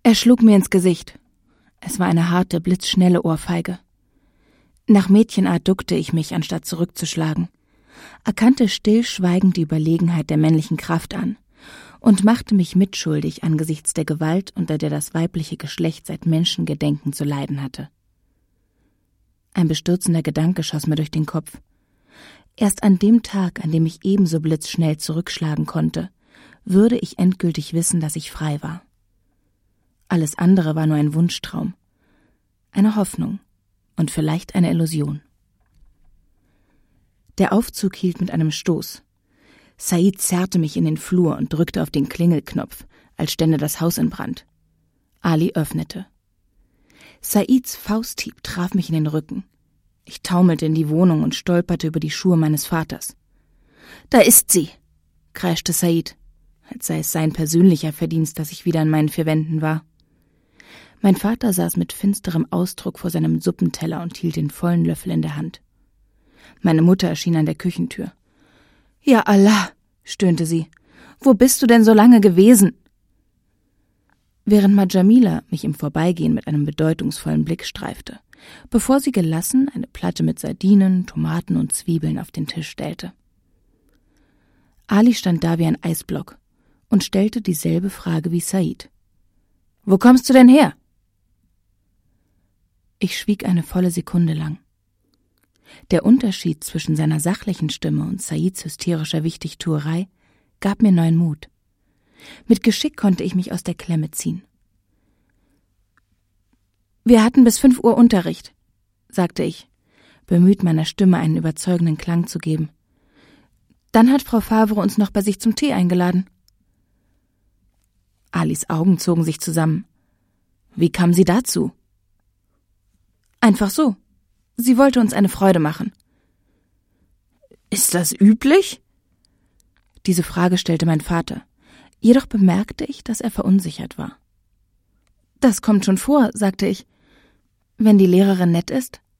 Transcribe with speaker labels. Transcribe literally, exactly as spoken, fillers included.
Speaker 1: Er schlug mir ins Gesicht. Es war eine harte, blitzschnelle Ohrfeige. Nach Mädchenart duckte ich mich, anstatt zurückzuschlagen, erkannte stillschweigend die Überlegenheit der männlichen Kraft an und machte mich mitschuldig angesichts der Gewalt, unter der das weibliche Geschlecht seit Menschengedenken zu leiden hatte. Ein bestürzender Gedanke schoss mir durch den Kopf. Erst an dem Tag, an dem ich ebenso blitzschnell zurückschlagen konnte, würde ich endgültig wissen, dass ich frei war. Alles andere war nur ein Wunschtraum, eine Hoffnung und vielleicht eine Illusion. Der Aufzug hielt mit einem Stoß. Said zerrte mich in den Flur und drückte auf den Klingelknopf, als stände das Haus in Brand. Ali öffnete. Saids Fausthieb traf mich in den Rücken. Ich taumelte in die Wohnung und stolperte über die Schuhe meines Vaters. »Da ist sie«, kreischte Said, als sei es sein persönlicher Verdienst, dass ich wieder in meinen vier Wänden war. Mein Vater saß mit finsterem Ausdruck vor seinem Suppenteller und hielt den vollen Löffel in der Hand. Meine Mutter erschien an der Küchentür. »Ja Allah«, stöhnte sie, »wo bist du denn so lange gewesen?« Während Majamila mich im Vorbeigehen mit einem bedeutungsvollen Blick streifte, bevor sie gelassen eine Platte mit Sardinen, Tomaten und Zwiebeln auf den Tisch stellte. Ali stand da wie ein Eisblock und stellte dieselbe Frage wie Said. »Wo kommst du denn her?« Ich schwieg eine volle Sekunde lang. Der Unterschied zwischen seiner sachlichen Stimme und Saids hysterischer Wichtigtuerei gab mir neuen Mut. Mit Geschick konnte ich mich aus der Klemme ziehen. »Wir hatten bis fünf Uhr Unterricht«, sagte ich, bemüht meiner Stimme einen überzeugenden Klang zu geben. »Dann hat Frau Favre uns noch bei sich zum Tee eingeladen.« Alis Augen zogen sich zusammen. »Wie kam sie dazu?« »Einfach so. Sie wollte uns eine Freude machen.« »Ist das üblich?« Diese Frage stellte mein Vater. Jedoch bemerkte ich, dass er verunsichert war. »Das kommt schon vor«, sagte ich. »Wenn die Lehrerin nett ist?«